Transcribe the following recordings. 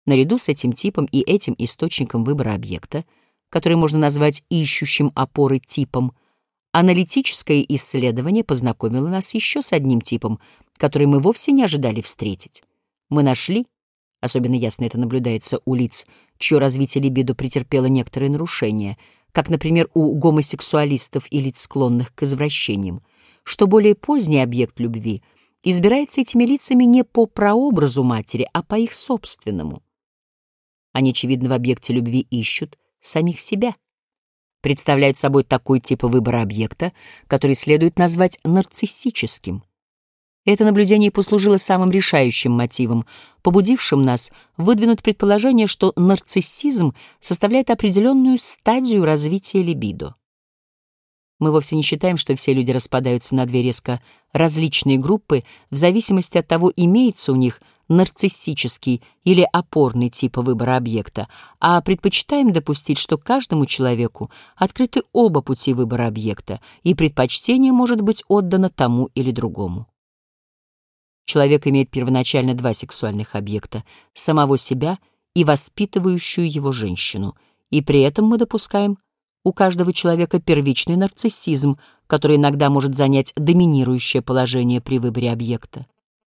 Наряду с этим типом и этим источником выбора объекта, который можно назвать ищущим опоры типом, аналитическое исследование познакомило нас еще с одним типом, который мы вовсе не ожидали встретить. Мы нашли, особенно ясно это наблюдается у лиц, чье развитие либидо претерпело некоторые нарушения, как, например, у гомосексуалистов и лиц, склонных к извращениям, что более поздний объект любви избирается этими лицами не по прообразу матери, а по их собственному. Они, очевидно, в объекте любви ищут самих себя, представляют собой такой тип выбора объекта, который следует назвать нарциссическим. Это наблюдение послужило самым решающим мотивом, побудившим нас выдвинуть предположение, что нарциссизм составляет определенную стадию развития либидо. Мы вовсе не считаем, что все люди распадаются на две резко различные группы в зависимости от того, имеется у них нарциссический или опорный тип выбора объекта, а предпочитаем допустить, что каждому человеку открыты оба пути выбора объекта, и предпочтение может быть отдано тому или другому. Человек имеет первоначально два сексуальных объекта — самого себя и воспитывающую его женщину, и при этом мы допускаем у каждого человека первичный нарциссизм, который иногда может занять доминирующее положение при выборе объекта.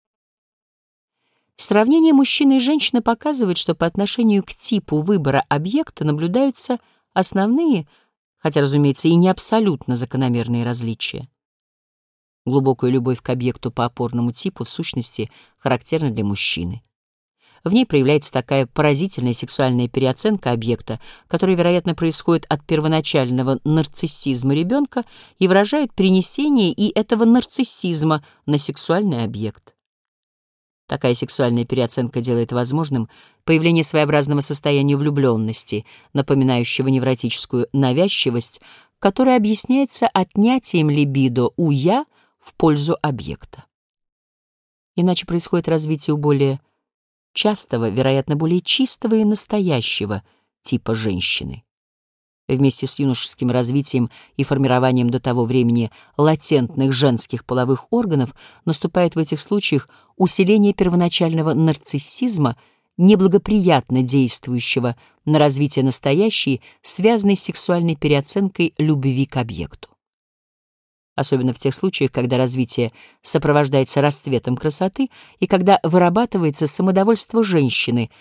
Сравнение мужчины и женщины показывает, что по отношению к типу выбора объекта наблюдаются основные, хотя, разумеется, и не абсолютно закономерные различия. Глубокая любовь к объекту по опорному типу, в сущности, характерна для мужчины. В ней проявляется такая поразительная сексуальная переоценка объекта, которая, вероятно, происходит от первоначального нарциссизма ребенка и выражает перенесение и этого нарциссизма на сексуальный объект. Такая сексуальная переоценка делает возможным появление своеобразного состояния влюбленности, напоминающего невротическую навязчивость, которая объясняется отнятием либидо у «я» в пользу объекта. Иначе происходит развитие у более частого, вероятно, более чистого и настоящего типа женщины. Вместе с юношеским развитием и формированием до того времени латентных женских половых органов наступает в этих случаях усиление первоначального нарциссизма, неблагоприятно действующего на развитие настоящей, связанной с сексуальной переоценкой любви к объекту. Особенно в тех случаях, когда развитие сопровождается расцветом красоты и когда вырабатывается самодовольство женщины,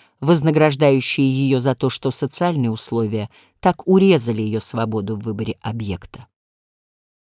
вознаграждающее ее за то, что социальные условия так урезали ее свободу в выборе объекта.